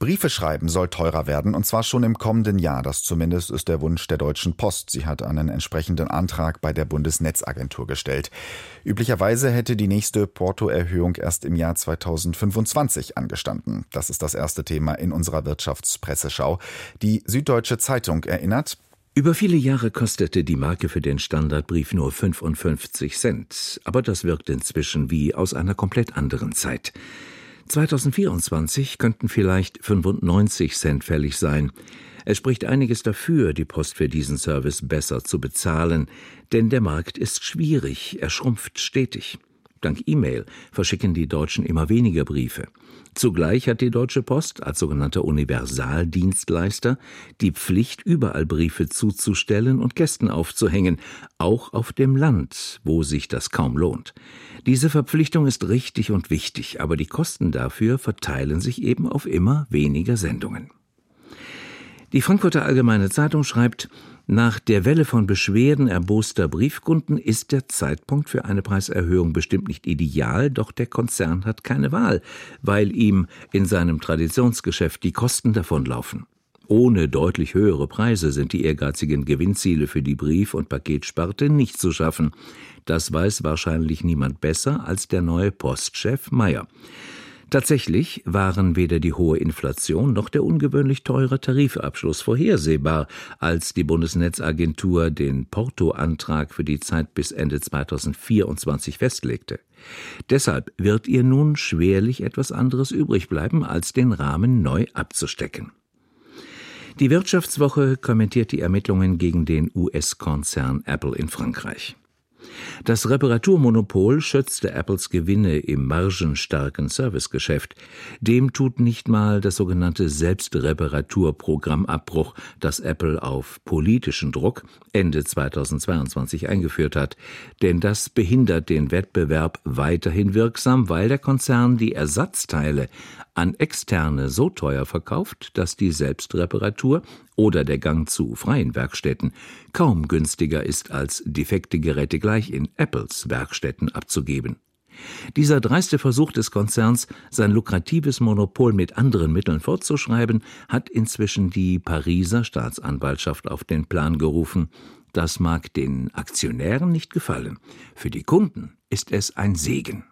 Briefe schreiben soll teurer werden, und zwar schon im kommenden Jahr. Das zumindest ist der Wunsch der Deutschen Post. Sie hat einen entsprechenden Antrag bei der Bundesnetzagentur gestellt. Üblicherweise hätte die nächste Portoerhöhung erst im Jahr 2025 angestanden. Das ist das erste Thema in unserer Wirtschaftspresseschau. Die Süddeutsche Zeitung erinnert: Über viele Jahre kostete die Marke für den Standardbrief nur 55 Cent. Aber das wirkt inzwischen wie aus einer komplett anderen Zeit. 2024 könnten vielleicht 95 Cent fällig sein. Es spricht einiges dafür, die Post für diesen Service besser zu bezahlen, denn der Markt ist schwierig, er schrumpft stetig. Dank E-Mail verschicken die Deutschen immer weniger Briefe. Zugleich hat die Deutsche Post als sogenannter Universaldienstleister die Pflicht, überall Briefe zuzustellen und Kästen aufzuhängen, auch auf dem Land, wo sich das kaum lohnt. Diese Verpflichtung ist richtig und wichtig, aber die Kosten dafür verteilen sich eben auf immer weniger Sendungen. Die Frankfurter Allgemeine Zeitung schreibt: Nach der Welle von Beschwerden erboster Briefkunden ist der Zeitpunkt für eine Preiserhöhung bestimmt nicht ideal, doch der Konzern hat keine Wahl, weil ihm in seinem Traditionsgeschäft die Kosten davonlaufen. Ohne deutlich höhere Preise sind die ehrgeizigen Gewinnziele für die Brief- und Paketsparte nicht zu schaffen. Das weiß wahrscheinlich niemand besser als der neue Postchef Mayer. Tatsächlich waren weder die hohe Inflation noch der ungewöhnlich teure Tarifabschluss vorhersehbar, als die Bundesnetzagentur den Portoantrag für die Zeit bis Ende 2024 festlegte. Deshalb wird ihr nun schwerlich etwas anderes übrig bleiben, als den Rahmen neu abzustecken. Die Wirtschaftswoche kommentiert die Ermittlungen gegen den US-Konzern Apple in Frankreich. Das Reparaturmonopol schützte Apples Gewinne im margenstarken Servicegeschäft. Dem tut nicht mal das sogenannte Selbstreparaturprogramm Abbruch, das Apple auf politischen Druck Ende 2022 eingeführt hat. Denn das behindert den Wettbewerb weiterhin wirksam, weil der Konzern die Ersatzteile an Externe so teuer verkauft, dass die Selbstreparatur oder der Gang zu freien Werkstätten kaum günstiger ist, als defekte Geräte gleich in Apples Werkstätten abzugeben. Dieser dreiste Versuch des Konzerns, sein lukratives Monopol mit anderen Mitteln fortzuschreiben, hat inzwischen die Pariser Staatsanwaltschaft auf den Plan gerufen. Das mag den Aktionären nicht gefallen. Für die Kunden ist es ein Segen.